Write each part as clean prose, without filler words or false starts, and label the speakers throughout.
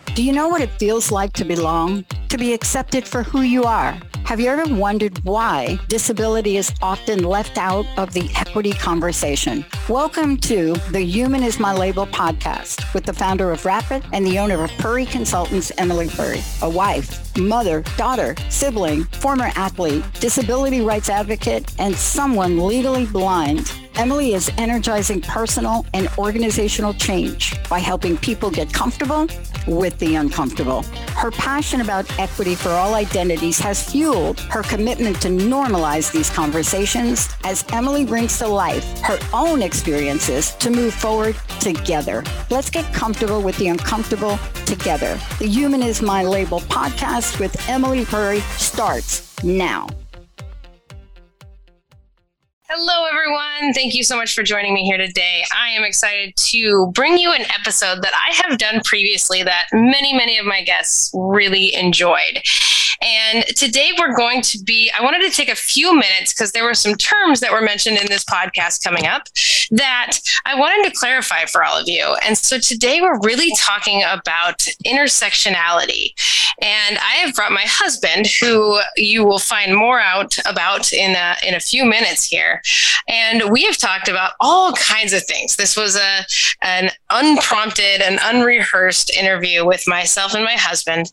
Speaker 1: Do you know what it feels like to belong? To be accepted for who you are? Have you ever wondered why disability is often left out of the equity conversation? Welcome to the Human is My Label podcast with the founder of Rapid and the owner of Puri Consultants, Emily Puri, a wife, mother, daughter, sibling, former athlete, disability rights advocate, and someone legally blind. Emily is energizing personal and organizational change by helping people get comfortable with the uncomfortable. Her passion about equity for all identities has fueled her commitment to normalize these conversations as Emily brings to life her own experiences to move forward together. Let's get comfortable with the uncomfortable together. The Human is My Label podcast with Emily Puri starts now.
Speaker 2: Hello, everyone. Thank you so much for joining me here today. I am excited to bring you an episode that I have done previously that many of my guests really enjoyed. And today I wanted to take a few minutes because there were some terms that were mentioned in this podcast coming up that I wanted to clarify for all of you. And so today we're really talking about intersectionality. And I have brought my husband, who you will find more out about in a few minutes here. And we have talked about all kinds of things. This was an unprompted and unrehearsed interview with myself and my husband.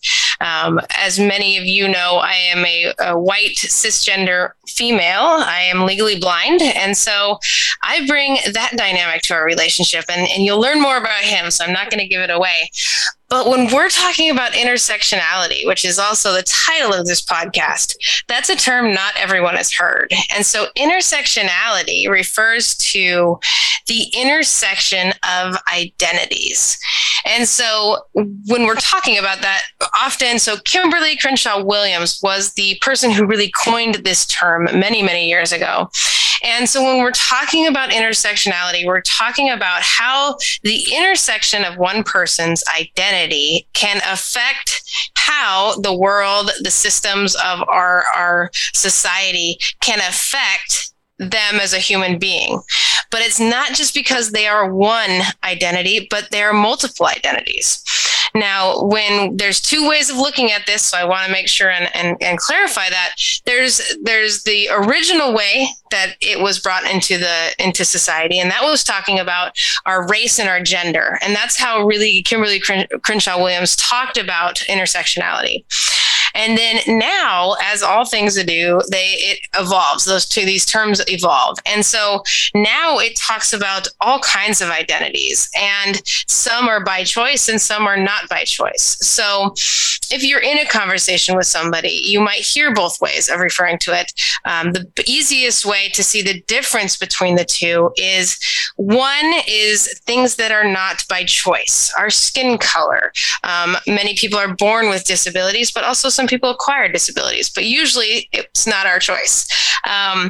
Speaker 2: As many of you know, I am a white cisgender female. I am legally blind. And so I bring that dynamic to our relationship, and you'll learn more about him. So I'm not going to give it away. But when we're talking about intersectionality, which is also the title of this podcast, that's a term not everyone has heard. And so intersectionality refers to the intersection of identities. And so when we're talking about that often, so Kimberly Crenshaw Williams was the person who really coined this term many years ago. And so when we're talking about intersectionality, we're talking about how the intersection of one person's identity can affect how the world, the systems of our society can affect them as a human being. But it's not just because they are one identity, but they are multiple identities. Now, when there's two ways of looking at this, so I want to make sure and clarify that there's the original way that it was brought into society, and that was talking about our race and our gender, and that's how really Kimberly Crenshaw Williams talked about intersectionality. And then now, as all things do, it evolves. These terms evolve. And so now it talks about all kinds of identities, and some are by choice and some are not by choice. So if you're in a conversation with somebody, you might hear both ways of referring to it. The easiest way to see the difference between the two is one is things that are not by choice, our skin color. Many people are born with disabilities, but also some people acquire disabilities, but usually it's not our choice. I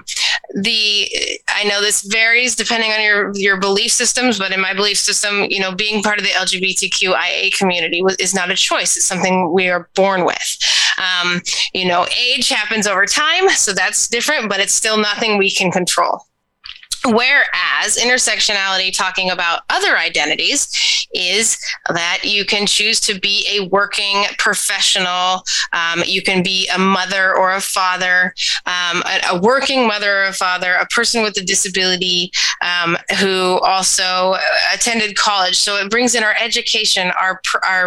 Speaker 2: know this varies depending on your belief systems, but in my belief system, being part of the LGBTQIA community is not a choice. It's something we are born with. Age happens over time, so that's different, but it's still nothing we can control. Whereas intersectionality, talking about other identities, is that you can choose to be a working professional. You can be a mother or a father, a working mother or a father, a person with a disability who also attended college. So it brings in our education, our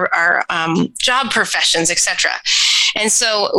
Speaker 2: job professions, etc. And so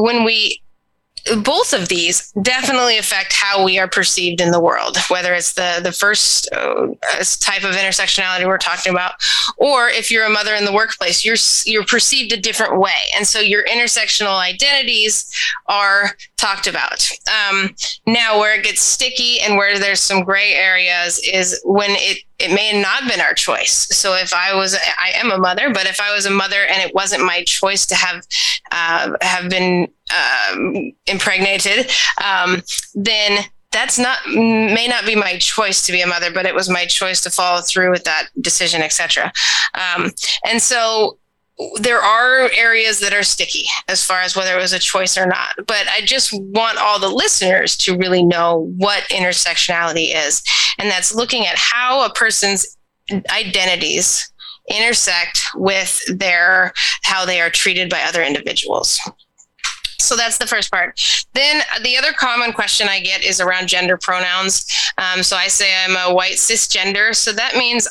Speaker 2: both of these definitely affect how we are perceived in the world, whether it's the first type of intersectionality we're talking about, or if you're a mother in the workplace, you're perceived a different way. And so your intersectional identities are talked about. Now, where it gets sticky and where there's some gray areas is when it may not have been our choice. So if I am a mother, but if I was a mother and it wasn't my choice to have been impregnated, then may not be my choice to be a mother, but it was my choice to follow through with that decision, etc. And so there are areas that are sticky as far as whether it was a choice or not. But I just want all the listeners to really know what intersectionality is. And that's looking at how a person's identities intersect with how they are treated by other individuals. So that's the first part. Then the other common question I get is around gender pronouns. So I say I'm a white cisgender. So that means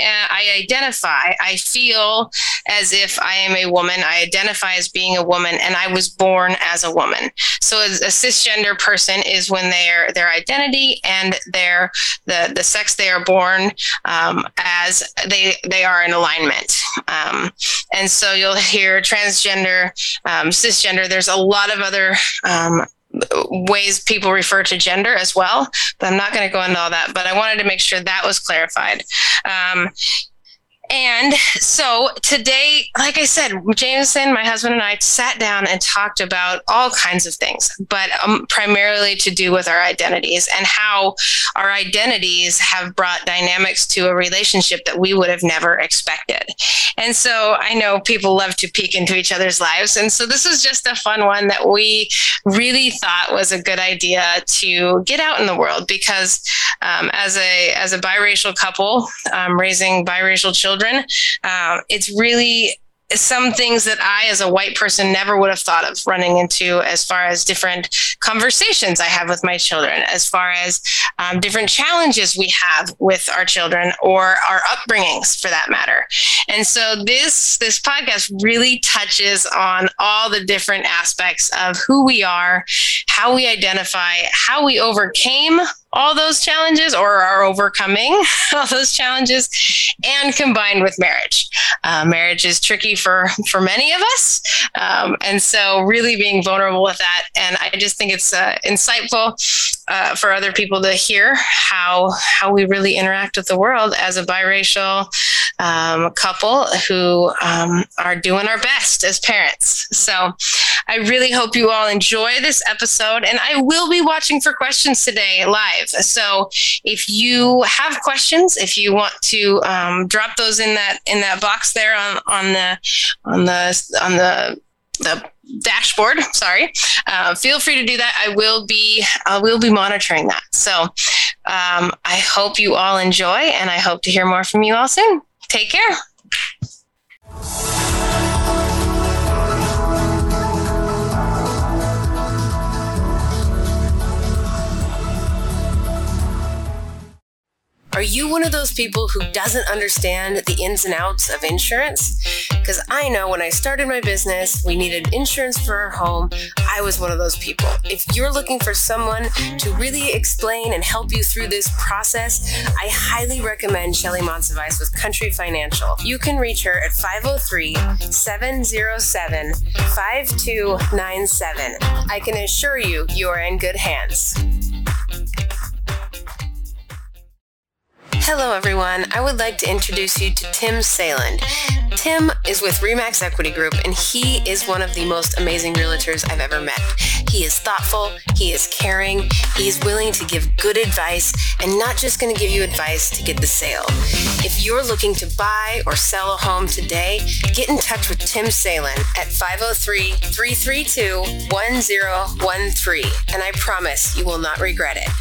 Speaker 2: I feel as if I am a woman. I identify as being a woman, and I was born as a woman. So as a cisgender person is when their identity and the sex they are born as they are in alignment. And so you'll hear transgender, cisgender. There's a lot of other ways people refer to gender as well, but I'm not going to go into all that, but I wanted to make sure that was clarified. And so today, like I said, Jameson, my husband, and I sat down and talked about all kinds of things, but primarily to do with our identities and how our identities have brought dynamics to a relationship that we would have never expected. And so I know people love to peek into each other's lives. And so this was just a fun one that we really thought was a good idea to get out in the world, because as a biracial couple, raising biracial children, it's really some things that I, as a white person, never would have thought of running into, as far as different conversations I have with my children, as far as different challenges we have with our children, or our upbringings for that matter. And so this podcast really touches on all the different aspects of who we are, how we identify, how we overcame all those challenges, or are overcoming all those challenges, and combined with marriage. Marriage is tricky for many of us. And so really being vulnerable with that. And I just think it's insightful for other people to hear how we really interact with the world as a biracial couple who are doing our best as parents. So I really hope you all enjoy this episode, and I will be watching for questions today live. So if you have questions, if you want to drop those in that box there on the dashboard, feel free to do that. I will be monitoring that. So I hope you all enjoy, and I hope to hear more from you all soon. Take care. Are you one of those people who doesn't understand the ins and outs of insurance? Because I know when I started my business, we needed insurance for our home. I was one of those people. If you're looking for someone to really explain and help you through this process, I highly recommend Shelly Monsivice with Country Financial. You can reach her at 503-707-5297. I can assure you, you are in good hands. Hello, everyone. I would like to introduce you to Tim Sayland. Tim is with Remax Equity Group, and he is one of the most amazing realtors I've ever met. He is thoughtful, he is caring, he is willing to give good advice, and not just going to give you advice to get the sale. If you're looking to buy or sell a home today, get in touch with Tim Sayland at 503-332-1013, and I promise you will not regret it.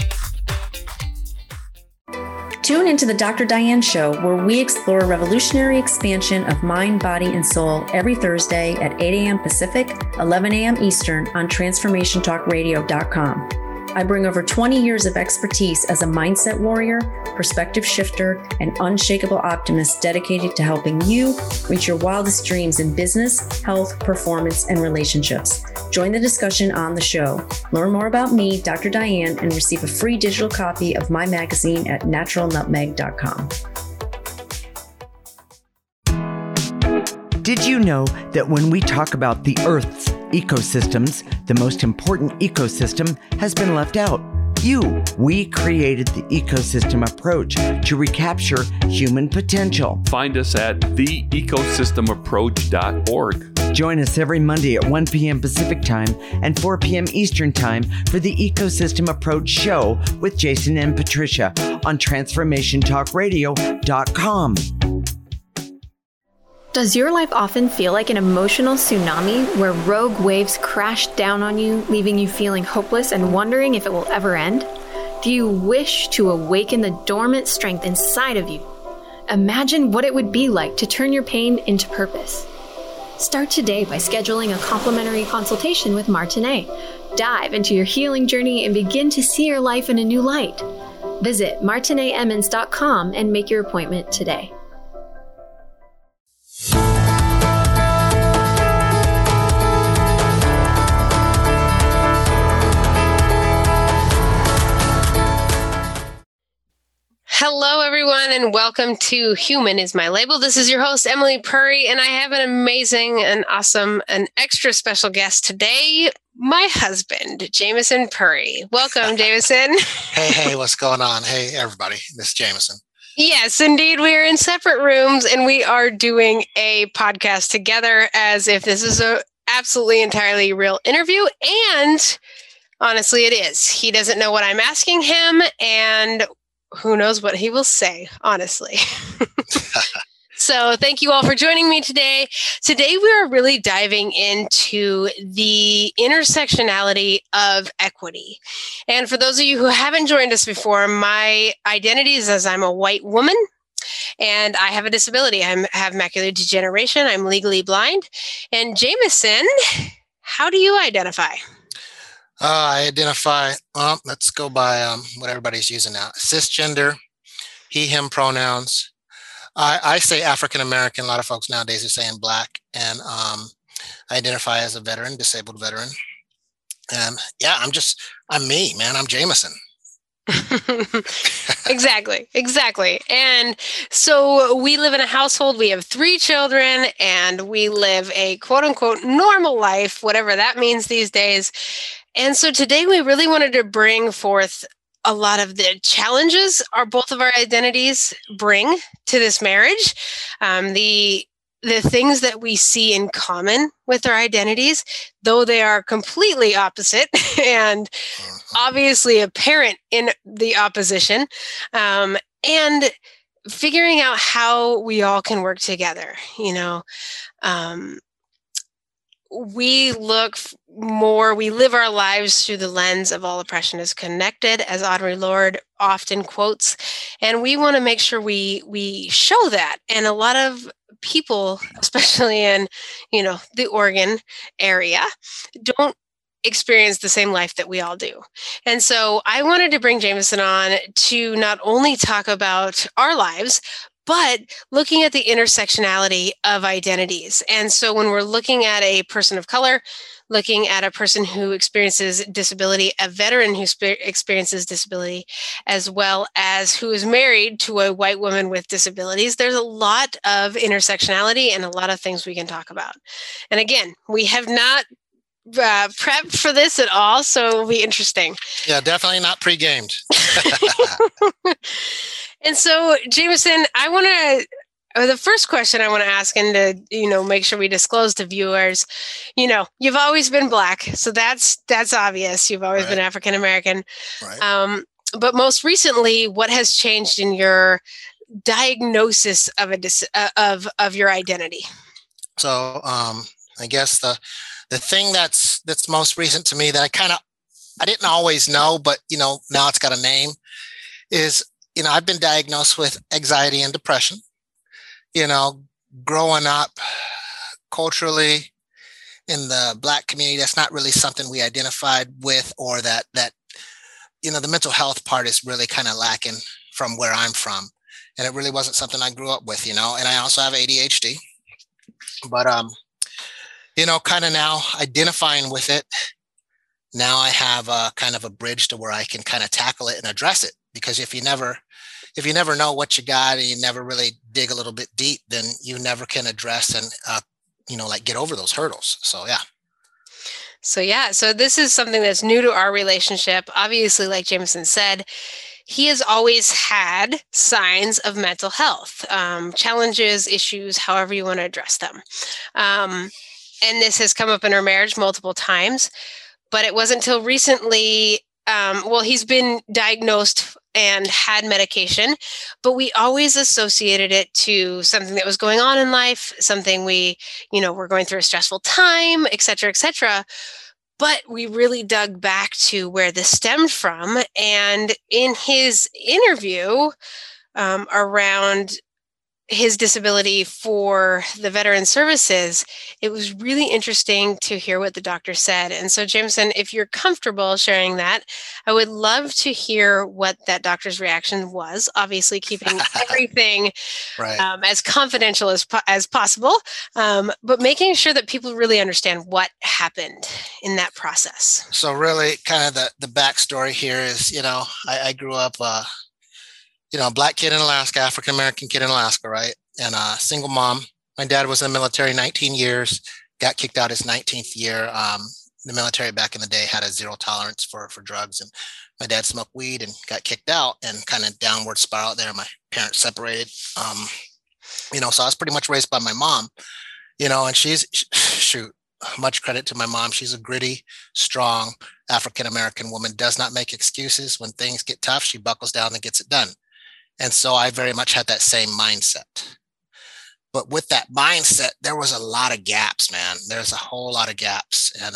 Speaker 3: Tune into the Dr. Diane Show, where we explore a revolutionary expansion of mind, body, and soul every Thursday at 8 a.m. Pacific, 11 a.m. Eastern on TransformationTalkRadio.com. I bring over 20 years of expertise as a mindset warrior, perspective shifter, and unshakable optimist dedicated to helping you reach your wildest dreams in business, health, performance, and relationships. Join the discussion on the show. Learn more about me, Dr. Diane, and receive a free digital copy of my magazine at naturalnutmeg.com.
Speaker 4: Did you know that when we talk about the Earth's ecosystems, the most important ecosystem has been left out? We created the ecosystem approach to recapture human potential.
Speaker 5: Find us at theecosystemapproach.org.
Speaker 4: Join us every Monday at 1 p.m. Pacific Time and 4 p.m. Eastern Time for the Ecosystem Approach Show with Jason and Patricia on TransformationTalkRadio.com.
Speaker 6: Does your life often feel like an emotional tsunami where rogue waves crash down on you, leaving you feeling hopeless and wondering if it will ever end? Do you wish to awaken the dormant strength inside of you? Imagine what it would be like to turn your pain into purpose. Start today by scheduling a complimentary consultation with Martinet. Dive into your healing journey and begin to see your life in a new light. Visit martinetemmons.com and make your appointment today.
Speaker 2: Hello, everyone, and welcome to Human is My Label. This is your host, Emily Purry, and I have an amazing and awesome and extra special guest today, my husband, Jameson Purry. Welcome, Jameson.
Speaker 5: Hey, what's going on? Hey, everybody. This is Jameson.
Speaker 2: Yes, indeed. We are in separate rooms, and we are doing a podcast together as if this is a absolutely entirely real interview, and honestly, it is. He doesn't know what I'm asking him, and who knows what he will say, honestly. So thank you all for joining me today. Today, we are really diving into the intersectionality of equity. And for those of you who haven't joined us before, my identity is as I'm a white woman and I have a disability. I have macular degeneration. I'm legally blind. And Jameson, how do you identify?
Speaker 5: I identify, let's go by what everybody's using now. Cisgender, he, him pronouns. I say African-American. A lot of folks nowadays are saying Black. And I identify as a veteran, disabled veteran. And yeah, I'm me, man. I'm Jameson.
Speaker 2: Exactly. And so we live in a household, we have 3 children, and we live a quote unquote normal life, whatever that means these days. And so today we really wanted to bring forth a lot of the challenges both of our identities bring to this marriage. The things that we see in common with our identities, though they are completely opposite and obviously apparent in the opposition, and figuring out how we all can work together. We live our lives through the lens of all oppression is connected, as Audre Lorde often quotes. And we want to make sure we show that. And a lot of people, especially in, the Oregon area, don't experience the same life that we all do. And so I wanted to bring Jameson on to not only talk about our lives, but looking at the intersectionality of identities. And so when we're looking at a person of color, looking at a person who experiences disability, a veteran who experiences disability, as well as who is married to a white woman with disabilities, there's a lot of intersectionality and a lot of things we can talk about. And again, we have not prepped for this at all, so it'll be interesting.
Speaker 5: Yeah, definitely not pre-gamed.
Speaker 2: And so, Jameson, the first question I want to ask, and to, make sure we disclose to viewers, you've always been Black. So that's obvious. You've always been African-American. Right. But most recently, what has changed in your diagnosis of your identity?
Speaker 5: So, I guess the thing that's most recent to me that I didn't always know, but, now it's got a name is, I've been diagnosed with anxiety and depression. Growing up culturally in the Black community, that's not really something we identified with, or that the mental health part is really kind of lacking from where I'm from. And it really wasn't something I grew up with, and I also have ADHD, but, kind of now identifying with it, now I have kind of a bridge to where I can kind of tackle it and address it. Because if you never know what you got and you never really dig a little bit deep, then you never can address and, get over those hurdles. So, yeah.
Speaker 2: So this is something that's new to our relationship. Obviously, like Jameson said, he has always had signs of mental health, challenges, issues, however you want to address them. And this has come up in our marriage multiple times, but it wasn't until recently, he's been diagnosed and had medication, but we always associated it to something that was going on in life, something we're going through a stressful time, et cetera, et cetera. But we really dug back to where this stemmed from. And in his interview around his disability for the veteran services, it was really interesting to hear what the doctor said. And so, Jameson, if you're comfortable sharing that, I would love to hear what that doctor's reaction was, obviously keeping everything
Speaker 5: Right.
Speaker 2: As confidential as possible, but making sure that people really understand what happened in that process.
Speaker 5: So really kind of the backstory here is, I grew up, a Black kid in Alaska, African-American kid in Alaska, right? And a single mom. My dad was in the military 19 years, got kicked out his 19th year. The military back in the day had a zero tolerance for drugs. And my dad smoked weed and got kicked out, and kind of downward spiral there. My parents separated. So I was pretty much raised by my mom, and she's, much credit to my mom. She's a gritty, strong African-American woman, does not make excuses. When things get tough, she buckles down and gets it done. And so I very much had that same mindset. But with that mindset, there was a lot of gaps, man. There's a whole lot of gaps. And,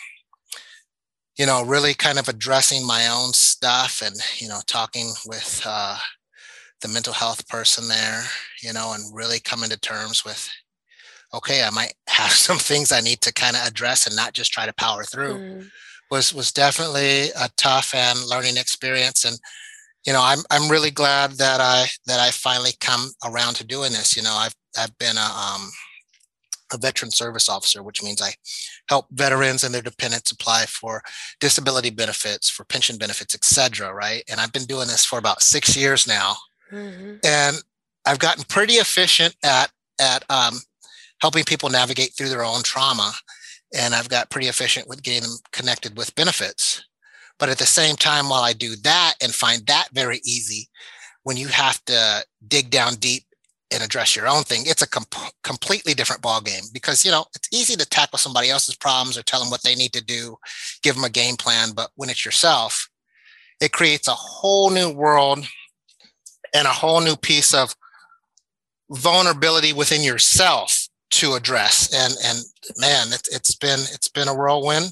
Speaker 5: really kind of addressing my own stuff and, talking with the mental health person there, and really coming to terms with, okay, I might have some things I need to kind of address and not just try to power through, was definitely a tough and learning experience. And, I'm really glad that I finally come around to doing this. I've been a veteran service officer, which means I help veterans and their dependents apply for disability benefits, for pension benefits, et cetera, right? And I've been doing this for about 6 years now. And I've gotten pretty efficient at helping people navigate through their own trauma. And I've got pretty efficient with getting them connected with benefits. But at the same time, while I do that and find that very easy, when you have to dig down deep and address your own thing, it's a completely different ballgame, because, it's easy to tackle somebody else's problems or tell them what they need to do, give them a game plan. But when it's yourself, it creates a whole new world and a whole new piece of vulnerability within yourself to address. And man, it's been a whirlwind.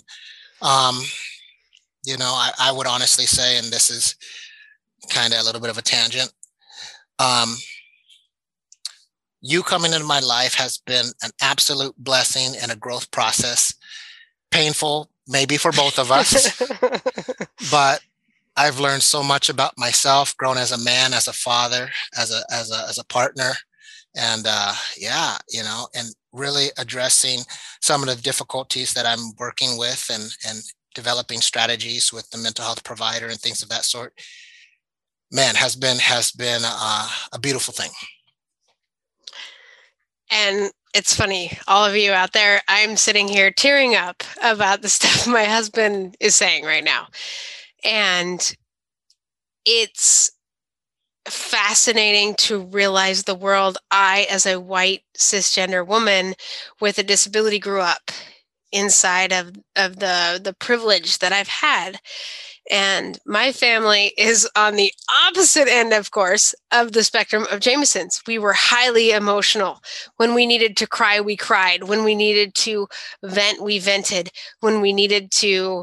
Speaker 5: I would honestly say, and this is kind of a little bit of a tangent, you coming into my life has been an absolute blessing and a growth process. Painful, maybe for both of us, but I've learned so much about myself, grown as a man, as a father, as a partner. And and really addressing some of the difficulties that I'm working with, and developing strategies with the mental health provider and things of that sort, man, has been a beautiful thing.
Speaker 2: And it's funny, all of you out there, I'm sitting here tearing up about the stuff my husband is saying right now. And it's fascinating to realize the world I, as a white cisgender woman with a disability, grew up inside of the privilege that I've had. And my family is on the opposite end, of course, of the spectrum of Jameson's. We were highly emotional. When we needed to cry, we cried. When we needed to vent, we vented. When we needed to,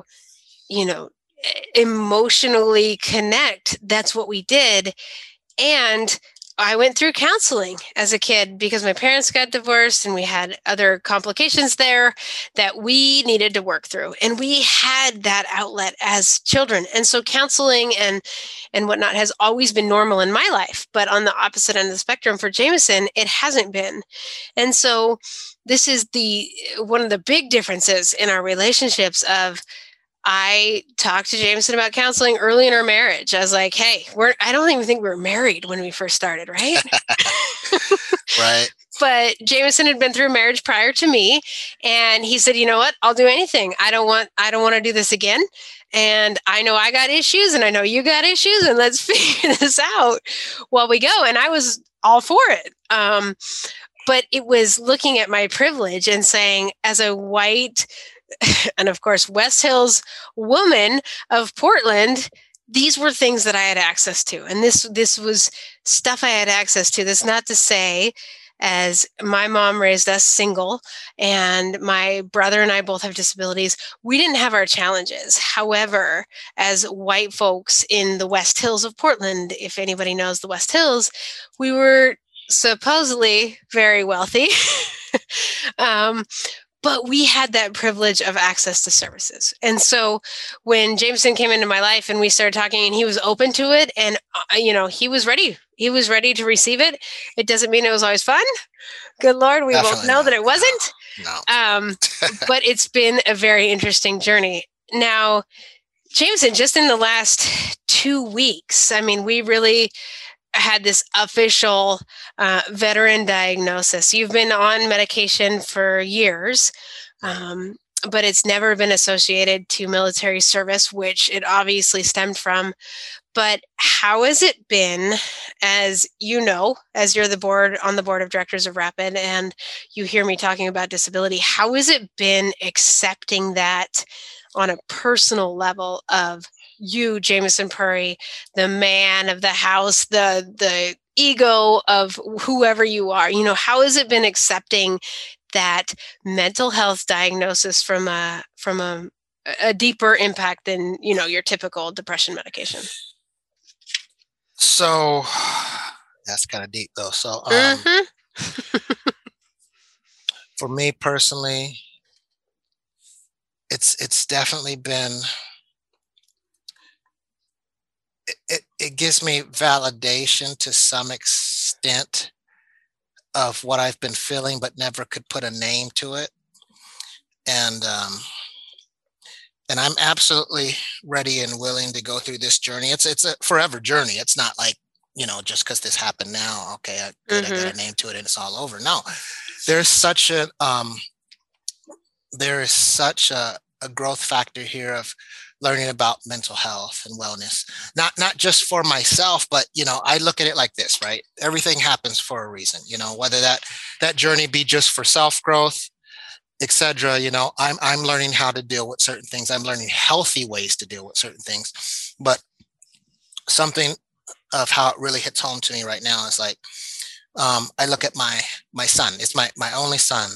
Speaker 2: emotionally connect, that's what we did. And I went through counseling as a kid because my parents got divorced and we had other complications there that we needed to work through. And we had that outlet as children. And so counseling and whatnot has always been normal in my life. But on the opposite end of the spectrum for Jameson, it hasn't been. And so this is one of the big differences in our relationships of, I talked to Jameson about counseling early in our marriage. I was like, hey, I don't even think we were married when we first started, right?
Speaker 5: Right.
Speaker 2: But Jameson had been through marriage prior to me. And he said, you know what? I'll do anything. I don't want to do this again. And I know I got issues and I know you got issues, and let's figure this out while we go. And I was all for it. But it was looking at my privilege and saying, as a white and of course, West Hills woman of Portland, these were things that I had access to. And this was stuff I had access to. That's not to say, as my mom raised us single and my brother and I both have disabilities, we didn't have our challenges. However, as white folks in the West Hills of Portland, if anybody knows the West Hills, we were supposedly very wealthy. But we had that privilege of access to services. And so when Jameson came into my life and we started talking and he was open to it and, he was ready. He was ready to receive it. It doesn't mean it was always fun. Good Lord, we
Speaker 5: Definitely
Speaker 2: both know
Speaker 5: not.
Speaker 2: that it wasn't.
Speaker 5: No.
Speaker 2: But it's been a very interesting journey. Now, Jameson, just in the last 2 weeks, I mean, we really had this official veteran diagnosis. You've been on medication for years, but it's never been associated to military service, which it obviously stemmed from. But how has it been, as you know, as you're on the board of directors of Rapid, and you hear me talking about disability, how has it been accepting that on a personal level of you, Jameson Puri, the man of the house, the ego of whoever you are? How has it been accepting that mental health diagnosis from a deeper impact than, your typical depression medication?
Speaker 5: So that's kind of deep though. So for me personally, it's definitely been, it gives me validation to some extent of what I've been feeling, but never could put a name to it. And I'm absolutely ready and willing to go through this journey. It's a forever journey. It's not like, just because this happened now, okay, I got a name to it and it's all over. No, there's such a growth factor here of learning about mental health and wellness, not just for myself, but, I look at it like this, right? Everything happens for a reason, whether that journey be just for self-growth, etc. I'm learning how to deal with certain things. I'm learning healthy ways to deal with certain things. But something of how it really hits home to me right now is like, I look at my son. It's my only son.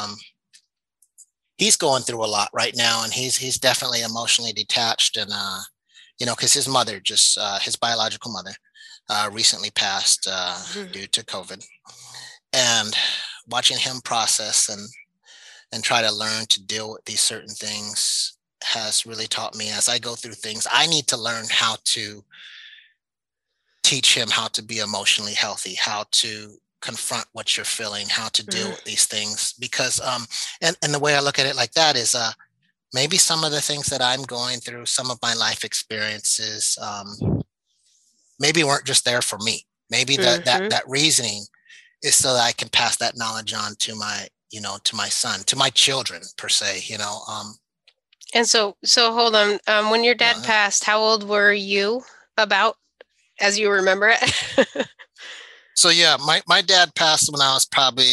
Speaker 5: He's going through a lot right now, and he's definitely emotionally detached. And because his mother his biological mother recently passed due to COVID, and watching him process and try to learn to deal with these certain things has really taught me, as I go through things, I need to learn how to teach him how to be emotionally healthy, how to confront what you're feeling, how to deal with these things. Because, and the way I look at it like that is, maybe some of the things that I'm going through, some of my life experiences, maybe weren't just there for me. Maybe that reasoning is so that I can pass that knowledge on to my, to my son, to my children per se,
Speaker 2: And so hold on. When your dad passed, how old were you about, as you remember it?
Speaker 5: So yeah, my dad passed when I was probably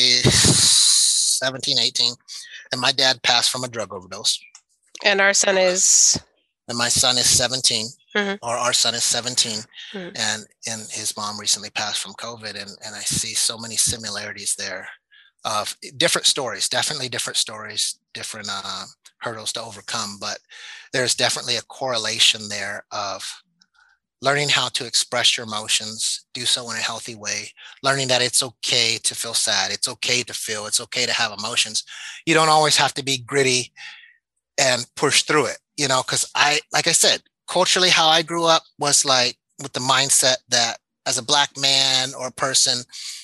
Speaker 5: 17, 18. And my dad passed from a drug overdose.
Speaker 2: And our son is?
Speaker 5: And my son is 17, or our son is 17. And his mom recently passed from COVID. And I see so many similarities there of different stories, definitely different stories, different hurdles to overcome. But there's definitely a correlation there of learning how to express your emotions, do so in a healthy way, learning that it's okay to feel sad. It's okay to feel, it's okay to have emotions. You don't always have to be gritty and push through it, because like I said, culturally, how I grew up was like with the mindset that as a Black man or person,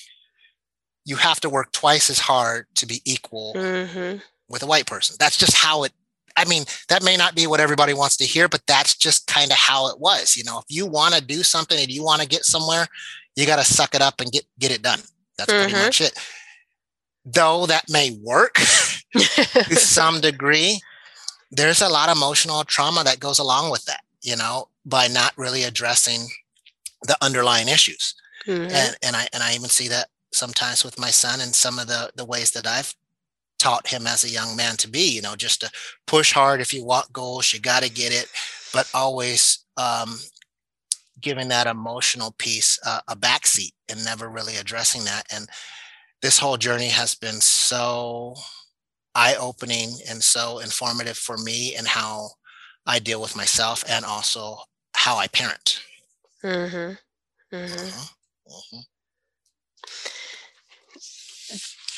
Speaker 5: you have to work twice as hard to be equal with a white person. That's just how it, that may not be what everybody wants to hear, but that's just kind of how it was. If you want to do something and you want to get somewhere, you got to suck it up and get it done. That's pretty much it. Though that may work to some degree, there's a lot of emotional trauma that goes along with that, by not really addressing the underlying issues. And I even see that sometimes with my son and some of the ways that I've taught him as a young man to be, just to push hard. If you want goals, you got to get it, but always giving that emotional piece a backseat and never really addressing that. And this whole journey has been so eye-opening and so informative for me and how I deal with myself and also how I parent.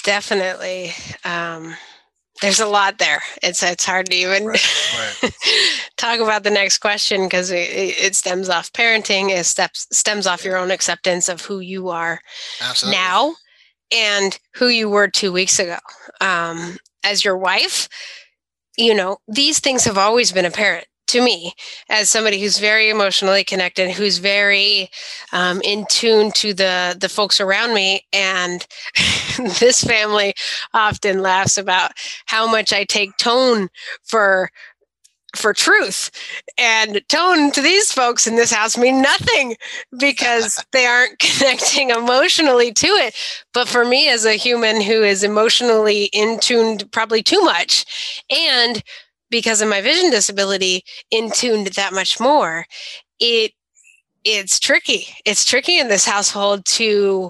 Speaker 2: definitely. There's a lot there. It's hard to even talk about the next question because it stems off parenting. It stems off your own acceptance of who you are now and who you were 2 weeks ago. As your wife, these things have always been apparent to me as somebody who's very emotionally connected, who's very in tune to the folks around me. And this family often laughs about how much I take tone for truth, and tone to these folks in this house mean nothing because they aren't connecting emotionally to it. But for me, as a human who is emotionally in tuned probably too much, and because of my vision disability, in tuned that much more, it's tricky. It's tricky in this household to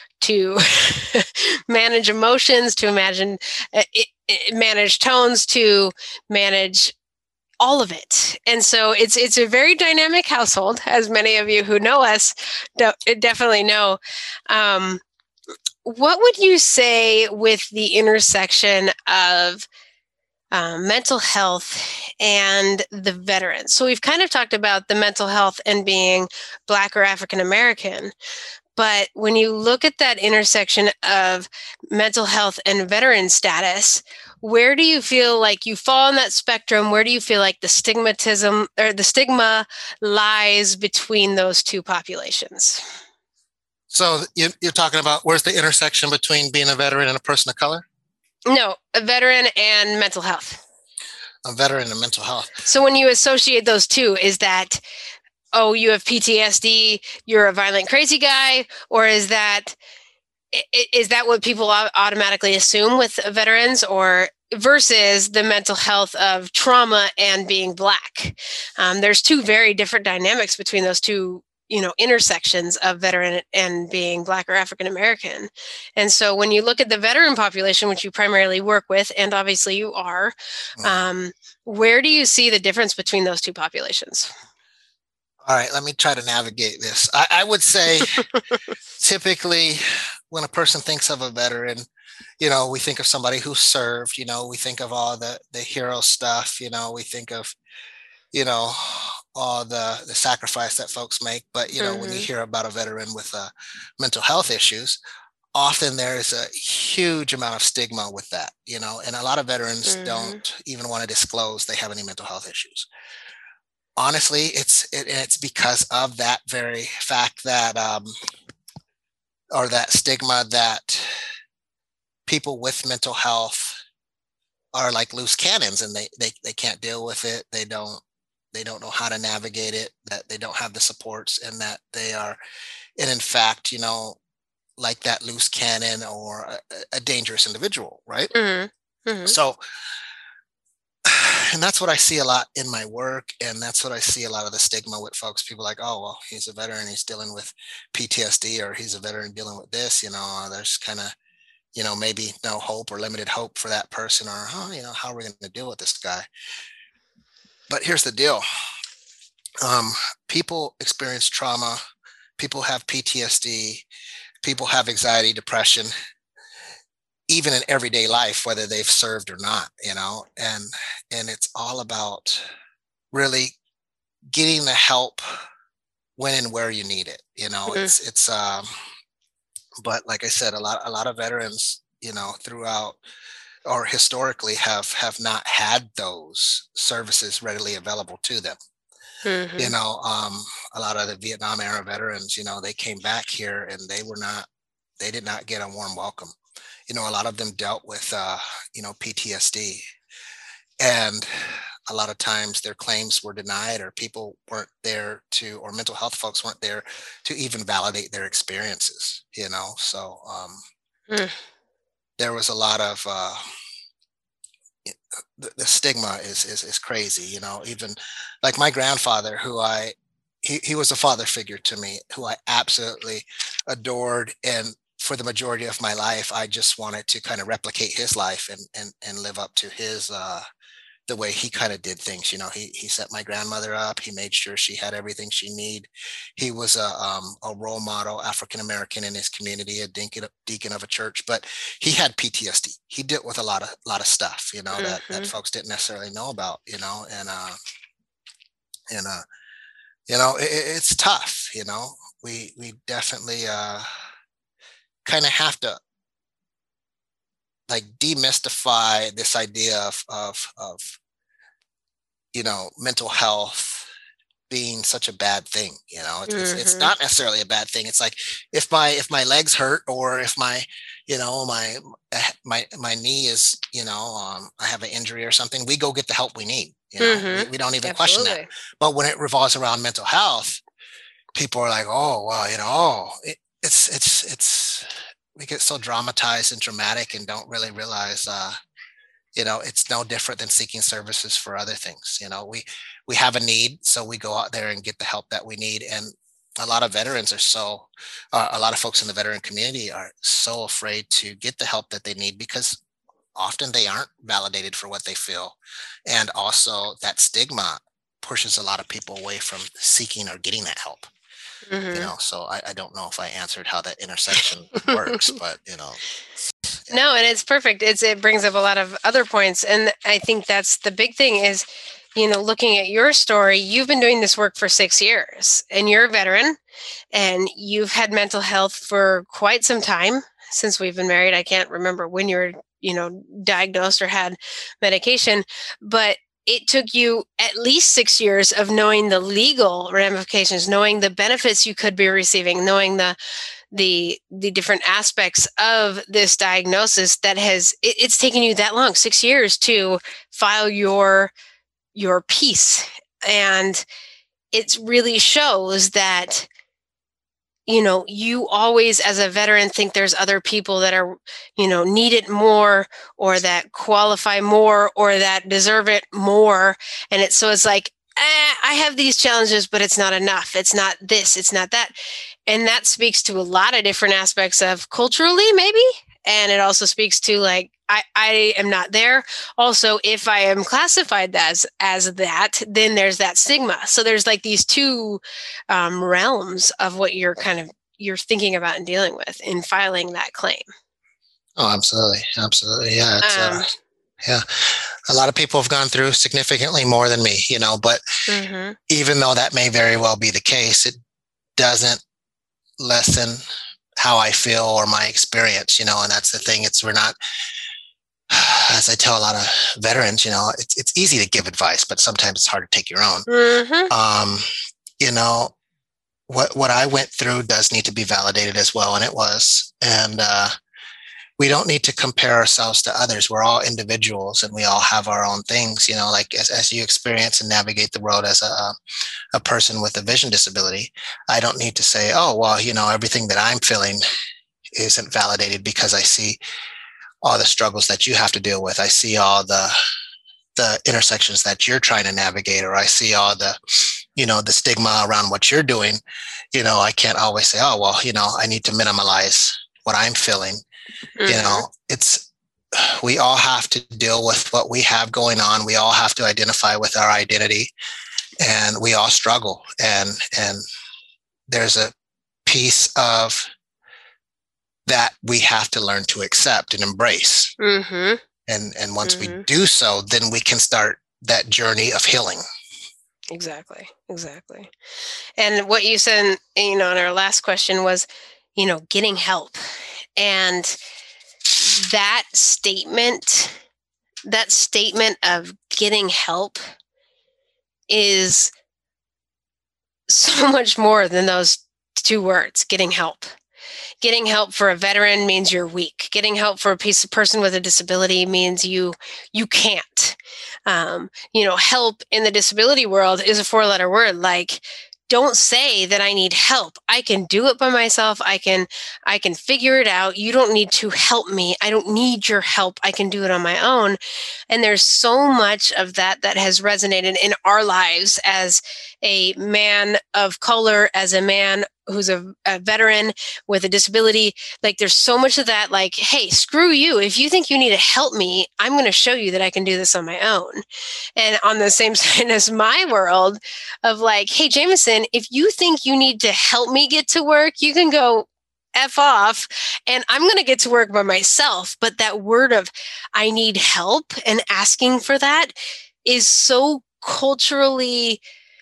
Speaker 2: manage emotions, to manage tones, to manage all of it. And so it's a very dynamic household, as many of you who know us definitely know. What would you say with the intersection of mental health and the veterans? So we've kind of talked about the mental health and being Black or African American, but when you look at that intersection of mental health and veteran status, where do you feel like you fall on that spectrum? Where do you feel like the stigma lies between those two populations?
Speaker 5: So you're talking about where's the intersection between being a veteran and a person of color?
Speaker 2: No, a veteran and mental health.
Speaker 5: A veteran and mental health.
Speaker 2: So when you associate those two, is that, oh, you have PTSD, you're a violent, crazy guy? Or is that what people automatically assume with veterans, or versus the mental health of trauma and being Black? There's two very different dynamics between those two intersections of veteran and being Black or African American. And so when you look at the veteran population, which you primarily work with, and obviously you are, where do you see the difference between those two populations?
Speaker 5: All right, let me try to navigate this. I would say typically when a person thinks of a veteran, we think of somebody who served, we think of all the hero stuff, we think of, all the sacrifice that folks make. But, when you hear about a veteran with mental health issues, often there's a huge amount of stigma with that, and a lot of veterans don't even want to disclose they have any mental health issues. Honestly, it's because of that very fact that, or that stigma that people with mental health are like loose cannons, and they can't deal with it. They don't know how to navigate it, that they don't have the supports, and that they are, and in fact, like that loose cannon or a dangerous individual, right? So, and that's what I see a lot in my work, and that's what I see a lot of the stigma with folks. People like, oh, well, he's a veteran, he's dealing with PTSD, or he's a veteran dealing with this, there's kind of, maybe no hope or limited hope for that person, or, how are we going to deal with this guy? But here's the deal. People experience trauma. People have PTSD. People have anxiety, depression, even in everyday life, whether they've served or not, and it's all about really getting the help when and where you need it. It's but like I said, a lot of veterans, throughout or historically have not had those services readily available to them. A lot of the Vietnam era veterans, they came back here and they did not get a warm welcome. A lot of them dealt with, PTSD, and a lot of times their claims were denied, or people weren't there or mental health folks weren't there to even validate their experiences, so there was a lot of, the stigma is crazy, even like my grandfather, who he was a father figure to me, who I absolutely adored. And for the majority of my life, I just wanted to kind of replicate his life and live up to his the way he kind of did things. He set my grandmother up. He made sure she had everything she needed. He was a role model, African-American in his community, a deacon of a church, but he had PTSD. He dealt with a lot of stuff, that folks didn't necessarily know about, it's tough, we definitely kind of have to like demystify this idea of mental health being such a bad thing. It's not necessarily a bad thing. It's like if my legs hurt, or if my knee is, I have an injury or something, we go get the help we need. We don't even question that. But when it revolves around mental health, people are like, oh, well, it's we get so dramatized and dramatic and don't really realize, it's no different than seeking services for other things. We have a need, so we go out there and get the help that we need. And a lot of veterans a lot of folks in the veteran community are so afraid to get the help that they need, because often they aren't validated for what they feel. And also that stigma pushes a lot of people away from seeking or getting that help. So I don't know if I answered how that intersection works, but
Speaker 2: No, and it's perfect. It brings up a lot of other points. And I think that's the big thing is, looking at your story, you've been doing this work for 6 years, and you're a veteran, and you've had mental health for quite some time since we've been married. I can't remember when you were, diagnosed or had medication, but it took you at least 6 years of knowing the legal ramifications, knowing the benefits you could be receiving, knowing the different aspects of this diagnosis it's taken you that long, 6 years, to file your piece. And it really shows that, you always, as a veteran, think there's other people that are, need it more, or that qualify more, or that deserve it more. And it's like, I have these challenges, but it's not enough. It's not this, it's not that. And that speaks to a lot of different aspects of culturally, maybe. And it also speaks to like, I am not there. Also, if I am classified as that, then there's that stigma. So there's like these two realms of what you're thinking about and dealing with in filing that claim.
Speaker 5: Oh, absolutely. Absolutely. Yeah. It's, yeah. A lot of people have gone through significantly more than me, but even though that may very well be the case, it doesn't lessen how I feel or my experience, and that's the thing. We're not, as I tell a lot of veterans, it's easy to give advice, but sometimes it's hard to take your own. What I went through does need to be validated as well. And it was, and, we don't need to compare ourselves to others. We're all individuals, and we all have our own things, like as you experience and navigate the world as a person with a vision disability. I don't need to say, oh, well, everything that I'm feeling isn't validated because I see all the struggles that you have to deal with. I see all the intersections that you're trying to navigate, or I see all the, the stigma around what you're doing. I can't always say, oh, well, I need to minimize what I'm feeling. We all have to deal with what we have going on. We all have to identify with our identity, and we all struggle. And there's a piece of that we have to learn to accept and embrace. And once we do so, then we can start that journey of healing.
Speaker 2: Exactly. And what you said, in our last question was, getting help. And that statement of getting help is so much more than those two words, getting help. Getting help for a veteran means you're weak. Getting help for a person with a disability means you can't. Help in the disability world is a 4-letter word. Like, don't say that I need help. I can do it by myself. I can figure it out. You don't need to help me. I don't need your help. I can do it on my own. And there's so much of that has resonated in our lives as a man of color, as a man who's a veteran with a disability. Like, there's so much of that, like, hey, screw you. If you think you need to help me, I'm going to show you that I can do this on my own. And on the same side as my world of like, hey, Jameson, if you think you need to help me get to work, you can go F off, and I'm going to get to work by myself. But that word of I need help and asking for that is so culturally,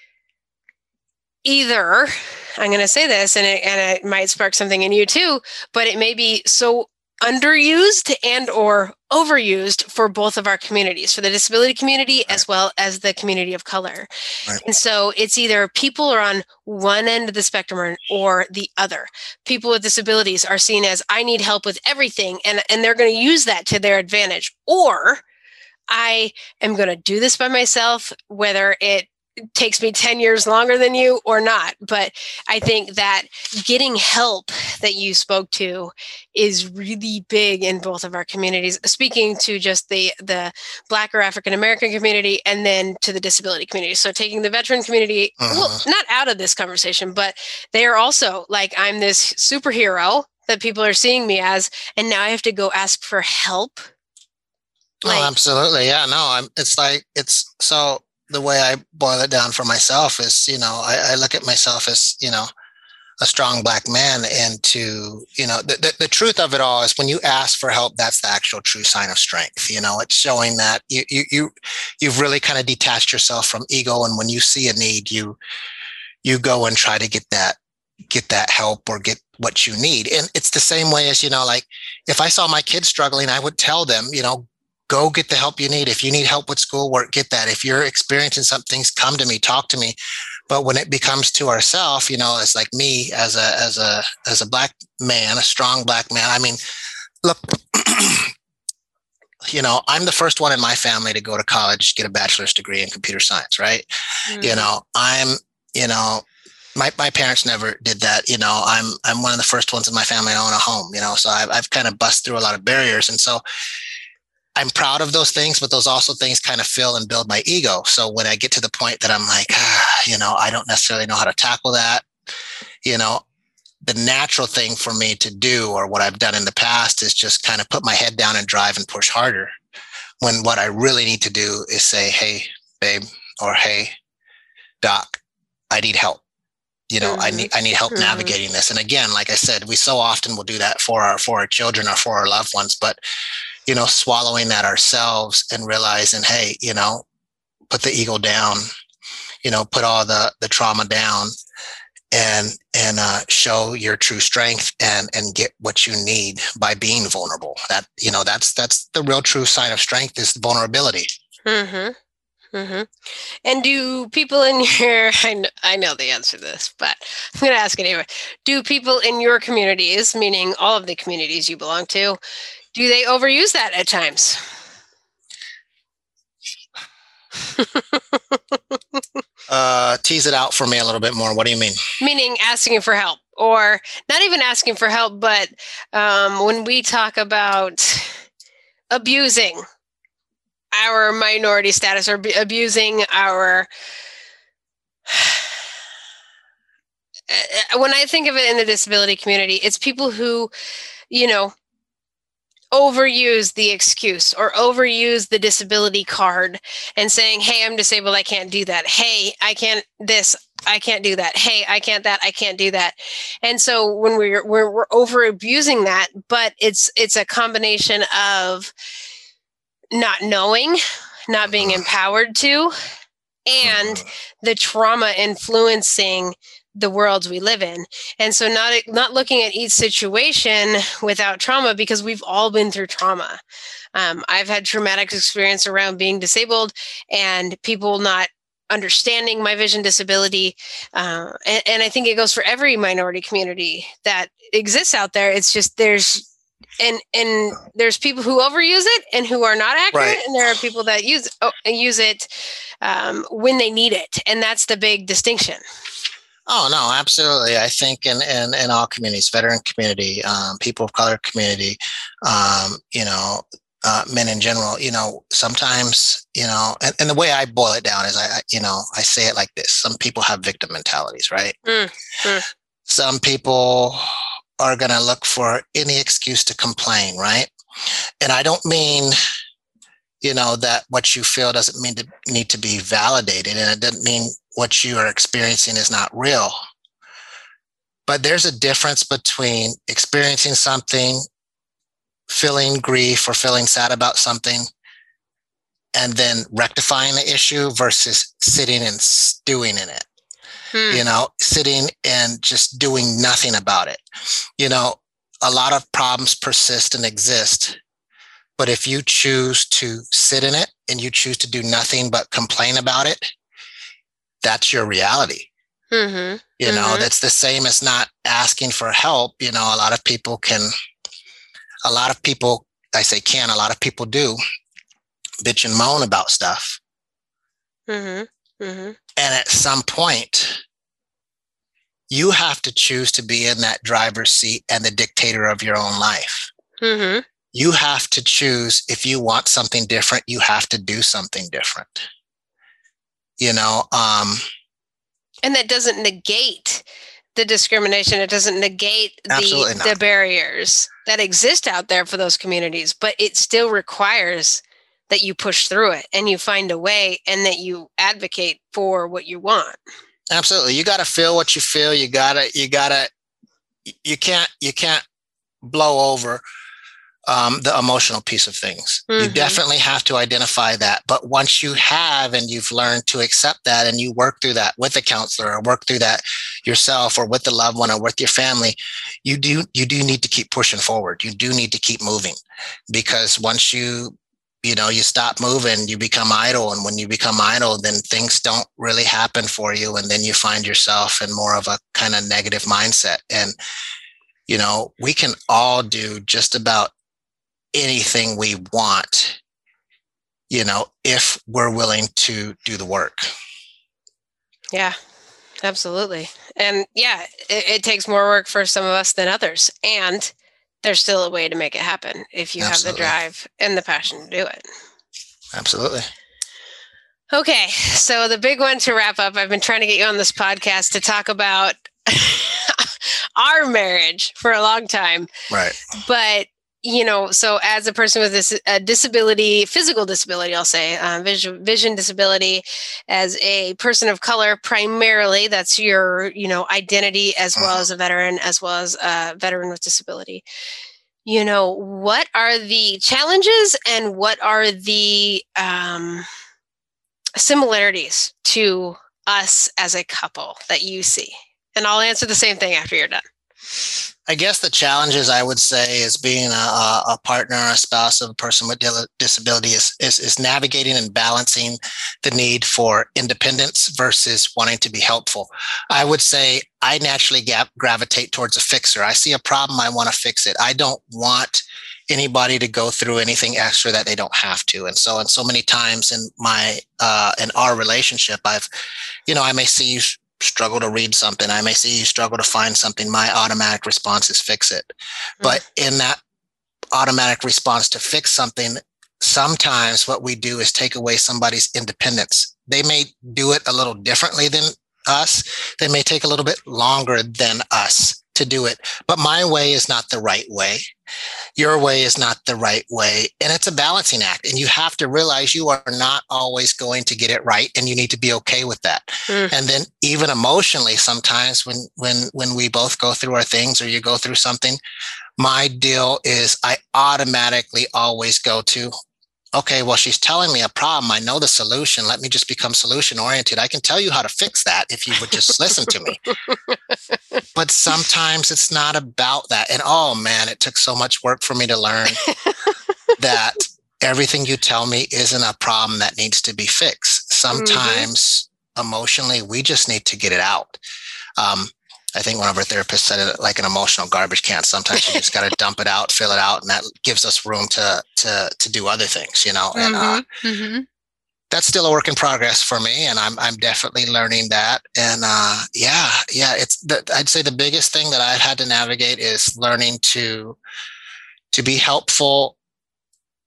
Speaker 2: either, I'm going to say this, and it might spark something in you too, but it may be so underused and or overused for both of our communities, for the disability community as well as the community of color. Right. And so it's either people are on one end of the spectrum or the other. People with disabilities are seen as, I need help with everything, and they're going to use that to their advantage. Or I am going to do this by myself, whether it takes me 10 years longer than you or not. But I think that getting help that you spoke to is really big in both of our communities, speaking to just the Black or African American community, and then to the disability community. So taking the veteran community, well, not out of this conversation, but they are also like, I'm this superhero that people are seeing me as, and now I have to go ask for help.
Speaker 5: Oh, absolutely. Yeah, no, so the way I boil it down for myself is, I look at myself as, a strong Black man, and the truth of it all is when you ask for help, that's the actual true sign of strength. It's showing that you've really kind of detached yourself from ego. And when you see a need, you go and try to get that help or get what you need. And it's the same way as, like if I saw my kids struggling, I would tell them, go get the help you need. If you need help with schoolwork, get that. If you're experiencing some things, come to me, talk to me. But when it becomes to ourselves, it's like me as a Black man, a strong Black man. I mean, look, I'm the first one in my family to go to college, get a bachelor's degree in computer science, right? My parents never did that. I'm one of the first ones in my family to own a home, so I've kind of bust through a lot of barriers. And so I'm proud of those things, but those also things kind of fill and build my ego. So when I get to the point that I'm like, I don't necessarily know how to tackle that, the natural thing for me to do, or what I've done in the past, is just kind of put my head down and drive and push harder. When what I really need to do is say, hey, babe, or hey, doc, I need help. I need help navigating this. And again, like I said, we so often will do that for our children or for our loved ones, but swallowing that ourselves and realizing, hey, put the ego down, put all the trauma down, and show your true strength and get what you need by being vulnerable. That, that's the real true sign of strength, is vulnerability.
Speaker 2: And do people in your, I know the answer to this, but I'm going to ask it anyway. Do people in your communities, meaning all of the communities you belong to, do they overuse that at times?
Speaker 5: Tease it out for me a little bit more. What do you mean?
Speaker 2: Meaning asking for help, or not even asking for help, but when we talk about abusing our minority status, or abusing our... When I think of it in the disability community, it's people who, overuse the excuse or overuse the disability card and saying, hey, I'm disabled, I can't do that. Hey, I can't this, I can't do that. Hey, I can't that, I can't do that. And so when we're over abusing that, but it's a combination of not knowing, not being empowered to, and the trauma influencing the worlds we live in. And so not looking at each situation without trauma, because we've all been through trauma. I've had traumatic experience around being disabled and people not understanding my vision disability. And I think it goes for every minority community that exists out there. It's just there's people who overuse it and who are not accurate. Right. And there are people that use it when they need it. And that's the big distinction.
Speaker 5: Oh, no, absolutely. I think in all communities, veteran community, people of color community, men in general, sometimes, and the way I boil it down is I say it like this. Some people have victim mentalities, right? Some people are going to look for any excuse to complain, right? And I don't mean, that what you feel doesn't mean to need to be validated. And it doesn't mean what you are experiencing is not real. But there's a difference between experiencing something, feeling grief or feeling sad about something, and then rectifying the issue versus sitting and stewing in it. Sitting and just doing nothing about it. A lot of problems persist and exist. But if you choose to sit in it and you choose to do nothing but complain about it, that's your reality. That's the same as not asking for help. A lot of people, a lot of people do bitch and moan about stuff. And at some point, you have to choose to be in that driver's seat and the dictator of your own life. You have to choose, if you want something different, you have to do something different. And
Speaker 2: that doesn't negate the discrimination. It doesn't negate the barriers that exist out there for those communities, but it still requires that you push through it and you find a way and that you advocate for what you want.
Speaker 5: Absolutely. You got to feel what you feel. You can't blow over the emotional piece of things. You definitely have to identify that. But once you have, and you've learned to accept that, and you work through that with a counselor or work through that yourself or with the loved one or with your family, you do need to keep pushing forward. You do need to keep moving, because once you stop moving, you become idle. And when you become idle, then things don't really happen for you. And then you find yourself in more of a kind of negative mindset. And, we can all do just about anything we want, if we're willing to do the work.
Speaker 2: Yeah, absolutely. And yeah, it takes more work for some of us than others. And there's still a way to make it happen if you have the drive and the passion to do it.
Speaker 5: Absolutely.
Speaker 2: Okay. So the big one to wrap up, I've been trying to get you on this podcast to talk about our marriage for a long time.
Speaker 5: Right.
Speaker 2: But, so as a person with this disability, physical disability, I'll say, vision disability, as a person of color, primarily, that's your, identity, as well as a veteran, as well as a veteran with disability. What are the challenges and what are the similarities to us as a couple that you see? And I'll answer the same thing after you're done.
Speaker 5: I guess the challenges, I would say, is being a partner or a spouse of a person with disability is navigating and balancing the need for independence versus wanting to be helpful. I would say I naturally gravitate towards a fixer. I see a problem, I want to fix it. I don't want anybody to go through anything extra that they don't have to. And so many times in our relationship, I may see you struggle to read something. I may see you struggle to find something. My automatic response is fix it. But in that automatic response to fix something, sometimes what we do is take away somebody's independence. They may do it a little differently than us. They may take a little bit longer than us to do it. But my way is not the right way. Your way is not the right way. And it's a balancing act. And you have to realize you are not always going to get it right. And you need to be okay with that. And then even emotionally, sometimes when we both go through our things or you go through something, my deal is I automatically always go to, okay, well, she's telling me a problem. I know the solution. Let me just become solution oriented. I can tell you how to fix that if you would just listen to me. But sometimes it's not about that. And oh man, it took so much work for me to learn that everything you tell me isn't a problem that needs to be fixed. Sometimes emotionally, we just need to get it out. I think one of our therapists said it like an emotional garbage can. Sometimes you just got to dump it out, fill it out, and that gives us room to do other things, And that's still a work in progress for me, and I'm definitely learning that. And I'd say the biggest thing that I've had to navigate is learning to be helpful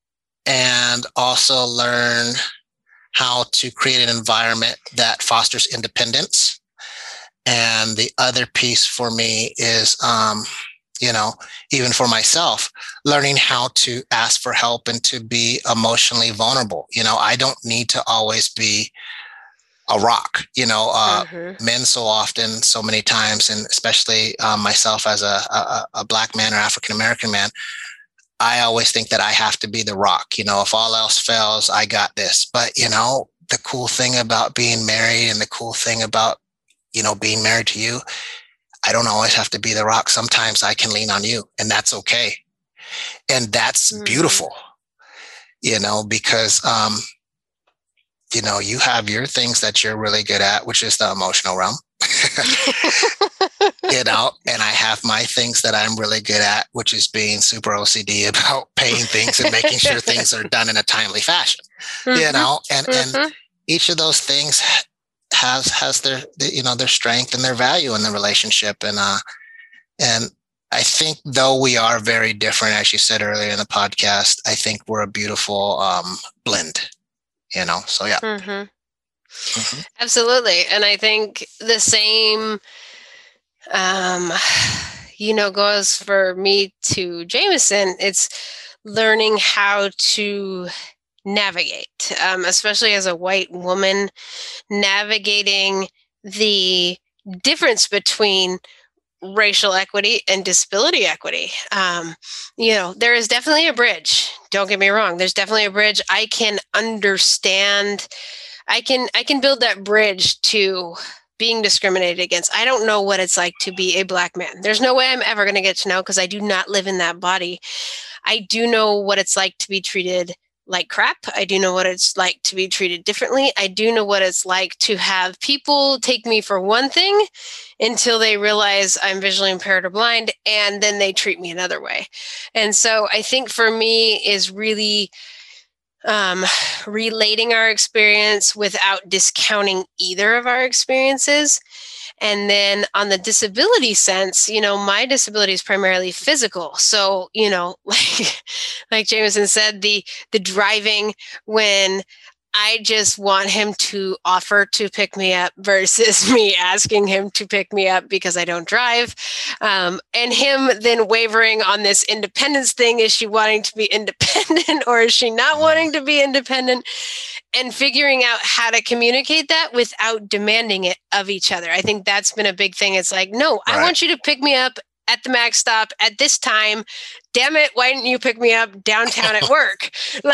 Speaker 5: and also learn how to create an environment that fosters independence. And the other piece for me is, even for myself, learning how to ask for help and to be emotionally vulnerable. I don't need to always be a rock. Men so often, so many times, and especially myself as a Black man or African American man, I always think that I have to be the rock. If all else fails, I got this. But the cool thing about being married, and the cool thing about being married to you, I don't always have to be the rock. Sometimes I can lean on you, and that's okay. And that's beautiful, because, you have your things that you're really good at, which is the emotional realm, and I have my things that I'm really good at, which is being super OCD about paying things and making sure things are done in a timely fashion, and each of those things has their strength and their value in the relationship. And I think, though we are very different, as you said earlier in the podcast, I think we're a beautiful blend, so yeah.
Speaker 2: Absolutely. And I think the same, goes for me to Jameson. It's learning how to navigate, especially as a white woman, navigating the difference between racial equity and disability equity. There is definitely a bridge. Don't get me wrong. There's definitely a bridge. I can understand. I can build that bridge to being discriminated against. I don't know what it's like to be a Black man. There's no way I'm ever going to get to know, because I do not live in that body. I do know what it's like to be treated like crap. I do know what it's like to be treated differently. I do know what it's like to have people take me for one thing until they realize I'm visually impaired or blind, and then they treat me another way. And so I think for me is really relating our experience without discounting either of our experiences. And then on the disability sense, my disability is primarily physical. So, like Jameson said, the driving, when I just want him to offer to pick me up versus me asking him to pick me up because I don't drive. And him then wavering on this independence thing. Is she wanting to be independent, or is she not wanting to be independent? And figuring out how to communicate that without demanding it of each other. I think that's been a big thing. It's like, no, I want you to pick me up at the Mac stop at this time. Damn it, why didn't you pick me up downtown at work?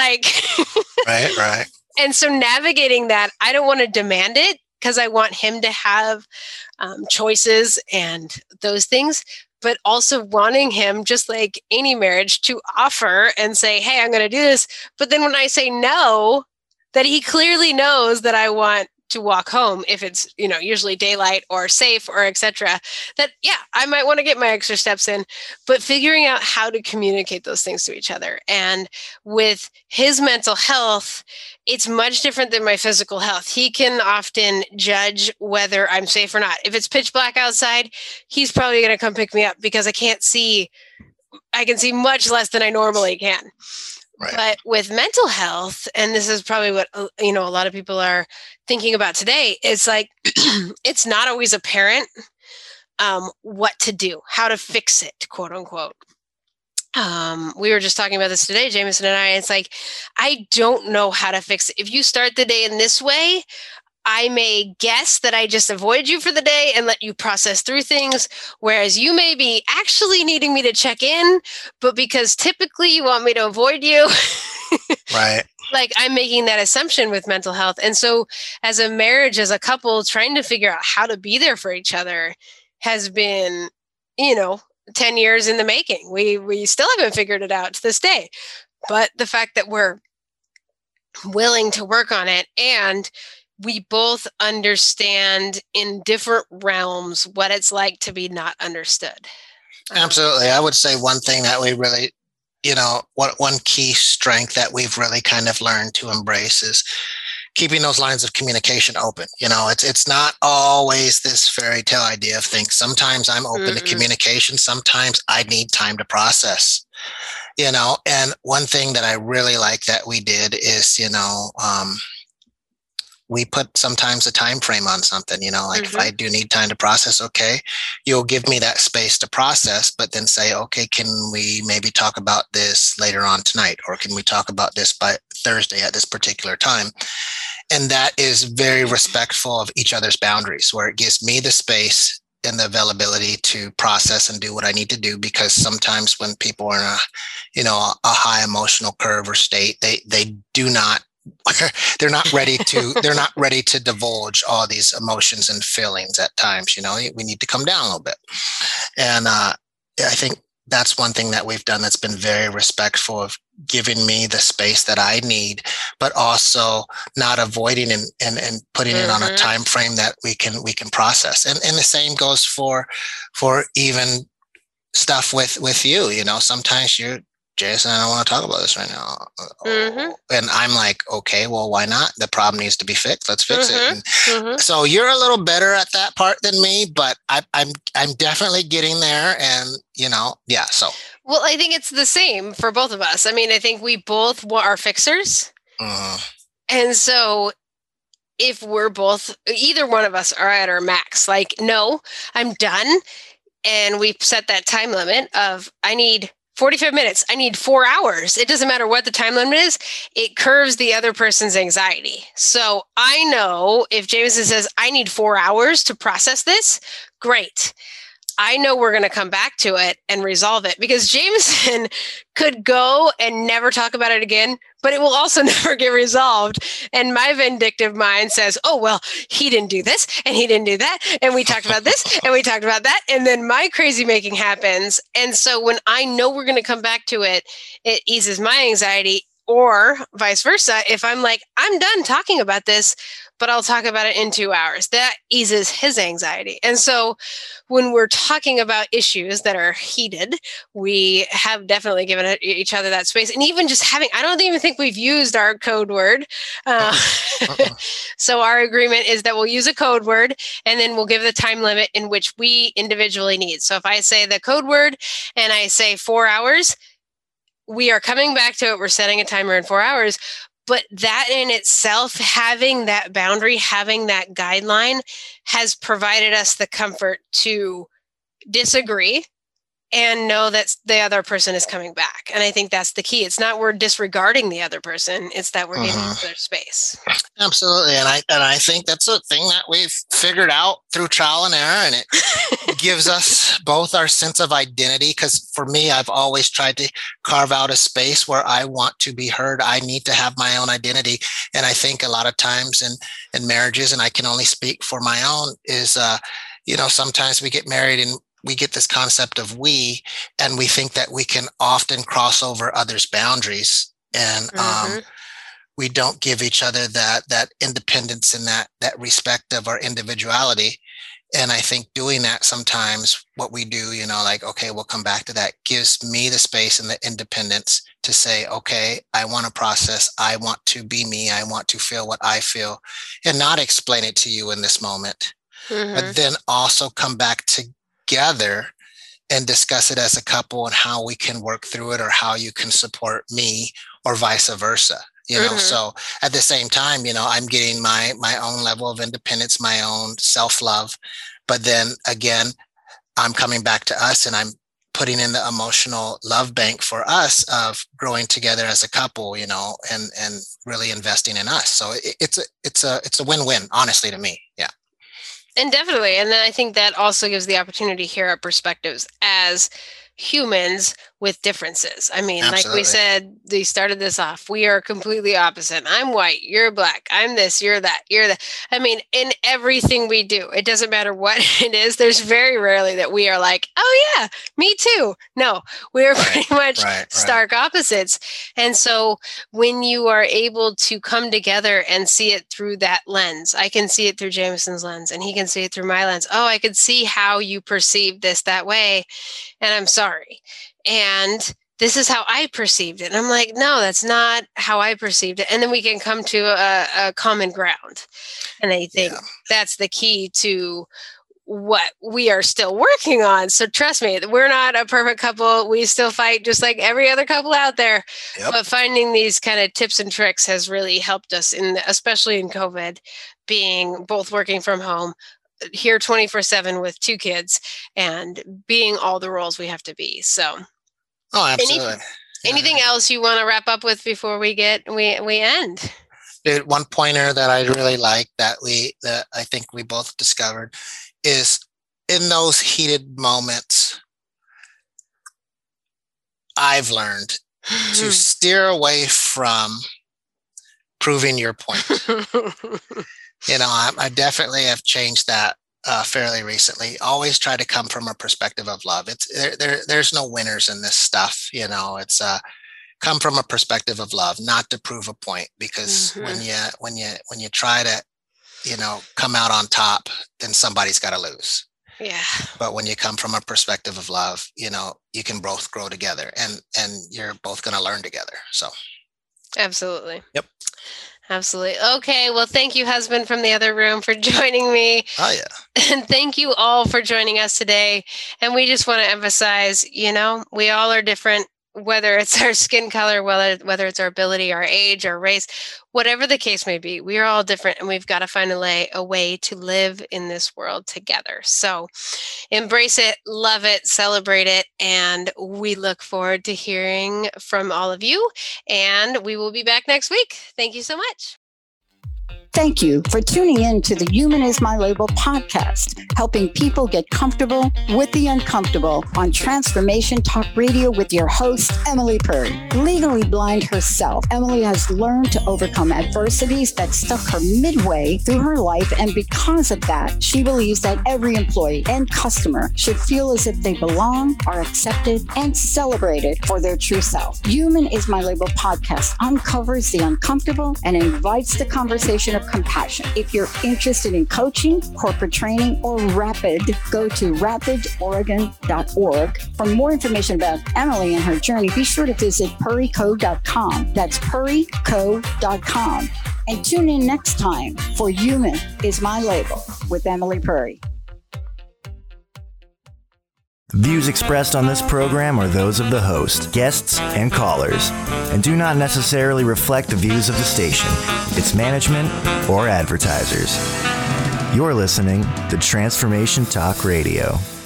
Speaker 5: Right.
Speaker 2: And so navigating that, I don't want to demand it, because I want him to have choices and those things, but also wanting him, just like any marriage, to offer and say, hey, I'm going to do this. But then when I say no, that he clearly knows that I want to walk home, if it's, usually daylight or safe or etc., that, yeah, I might want to get my extra steps in, but figuring out how to communicate those things to each other. And with his mental health, it's much different than my physical health. He can often judge whether I'm safe or not. If it's pitch black outside, he's probably going to come pick me up, because I can see much less than I normally can. Right. But with mental health, and this is probably what, a lot of people are thinking about today, it's like, it's not always apparent what to do, how to fix it, quote unquote. We were just talking about this today, Jameson and I. It's like, I don't know how to fix it. If you start the day in this way, I may guess that I just avoid you for the day and let you process through things, whereas you may be actually needing me to check in, but because typically you want me to avoid you.
Speaker 5: Right.
Speaker 2: Like, I'm making that assumption with mental health. And so as a marriage, as a couple, trying to figure out how to be there for each other has been, 10 years in the making. We still haven't figured it out to this day. But the fact that we're willing to work on it, and we both understand in different realms what it's like to be not understood.
Speaker 5: Absolutely. I would say one thing that we really, one key strength that we've really kind of learned to embrace is keeping those lines of communication open. It's not always this fairy tale idea of things. Sometimes I'm open to communication. Sometimes I need time to process. And one thing that I really like that we did is, we put sometimes a time frame on something, like if I do need time to process, okay, you'll give me that space to process, but then say, okay, can we maybe talk about this later on tonight? Or can we talk about this by Thursday at this particular time? And that is very respectful of each other's boundaries, where it gives me the space and the availability to process and do what I need to do. Because sometimes when people are in a high emotional curve or state, they do not, they're not ready to divulge all these emotions and feelings at times. We need to come down a little bit. And I think that's one thing that we've done that's been very respectful of giving me the space that I need, but also not avoiding and putting it on a time frame that we can process. And the same goes for even stuff with you. Sometimes you're, Jason, I don't want to talk about this right now. And I'm like, okay, well, why not? The problem needs to be fixed. Let's fix it. So you're a little better at that part than me, but I'm definitely getting there. And so.
Speaker 2: Well, I think it's the same for both of us. I mean, I think we both are fixers. And so if we're both, either one of us are at our max, like, no, I'm done. And we set that time limit of, I need 45 minutes. I need 4 hours. It doesn't matter what the time limit is. It curves the other person's anxiety. So I know if Jameson says, I need 4 hours to process this, great. I know we're going to come back to it and resolve it, because Jameson could go and never talk about it again, but it will also never get resolved. And my vindictive mind says, oh, well, he didn't do this and he didn't do that. And we talked about this and we talked about that. And then my crazy making happens. And so when I know we're going to come back to it, it eases my anxiety, or vice versa. If I'm like, I'm done talking about this, but I'll talk about it in 2 hours, that eases his anxiety. And so when we're talking about issues that are heated, we have definitely given each other that space. And even just having, I don't even think we've used our code word. So our agreement is that we'll use a code word, and then we'll give the time limit in which we individually need. So if I say the code word and I say 4 hours, we are coming back to it. We're setting a timer in 4 hours. But that in itself, having that boundary, having that guideline, has provided us the comfort to disagree and know that the other person is coming back. And I think that's the key. It's not we're disregarding the other person. It's that we're giving their space.
Speaker 5: Absolutely. And I think that's a thing that we've figured out through trial and error. And it gives us both our sense of identity. Because for me, I've always tried to carve out a space where I want to be heard. I need to have my own identity. And I think a lot of times in marriages, and I can only speak for my own, is, sometimes we get married and we get this concept of we, and we think that we can often cross over others' boundaries, and we don't give each other that independence and that respect of our individuality. And I think doing that sometimes, what we do, like, okay, we'll come back to that, gives me the space and the independence to say, okay, I want to process, I want to be me, I want to feel what I feel, and not explain it to you in this moment, but then also come back together and discuss it as a couple and how we can work through it, or how you can support me, or vice versa. So at the same time, I'm getting my own level of independence, my own self-love, but then again, I'm coming back to us, and I'm putting in the emotional love bank for us of growing together as a couple, and really investing in us. So it's a win-win, honestly, to me. Yeah.
Speaker 2: And definitely. And then I think that also gives the opportunity to hear our perspectives as humans with differences. I mean,
Speaker 5: Absolutely.
Speaker 2: Like we said, we started this off, we are completely opposite. I'm white, you're black, I'm this, you're that, you're that. I mean, in everything we do, it doesn't matter what it is. There's very rarely that we are like, oh yeah, me too. No, we're pretty much stark opposites. And so when you are able to come together and see it through that lens, I can see it through Jameson's lens, and he can see it through my lens. Oh, I could see how you perceive this that way, and I'm sorry. And this is how I perceived it. And I'm like, no, that's not how I perceived it. And then we can come to a common ground. And I think that's the key to what we are still working on. So trust me, we're not a perfect couple. We still fight just like every other couple out there. Yep. But finding these kind of tips and tricks has really helped us, especially in COVID, being both working from home, here 24/7 with 2 kids, and being all the roles we have to be. So,
Speaker 5: absolutely.
Speaker 2: Anything else you want to wrap up with before we end?
Speaker 5: One pointer that I really like that I think we both discovered is in those heated moments, I've learned to steer away from proving your point. I definitely have changed that fairly recently. Always try to come from a perspective of love. There's no winners in this stuff. It's come from a perspective of love, not to prove a point, because when you try to, come out on top, then somebody's got to lose.
Speaker 2: Yeah.
Speaker 5: But when you come from a perspective of love, you can both grow together, and you're both going to learn together. So.
Speaker 2: Absolutely.
Speaker 5: Yep.
Speaker 2: Absolutely. Okay. Well, thank you, husband from the other room, for joining me.
Speaker 5: Oh, yeah.
Speaker 2: And thank you all for joining us today. And we just want to emphasize, we all are different, whether it's our skin color, whether it's our ability, our age, our race, whatever the case may be. We are all different, and we've got to find a way to live in this world together. So embrace it, love it, celebrate it, and we look forward to hearing from all of you. And we will be back next week. Thank you so much.
Speaker 1: Thank you for tuning in to the Human is My Label podcast, helping people get comfortable with the uncomfortable on Transformation Talk Radio with your host, Emily Purry. Legally blind herself, Emily has learned to overcome adversities that stuck her midway through her life, and because of that, she believes that every employee and customer should feel as if they belong, are accepted, and celebrated for their true self. Human is My Label podcast uncovers the uncomfortable and invites the conversation of compassion. If you're interested in coaching, corporate training, or Rapid, go to rapidoregon.org. For more information about Emily and her journey, be sure to visit purryco.com. That's purryco.com. And tune in next time for Human is My Label with Emily Purry.
Speaker 7: Views expressed on this program are those of the host, guests, and callers, and do not necessarily reflect the views of the station, its management, or advertisers. You're listening to Transformation Talk Radio.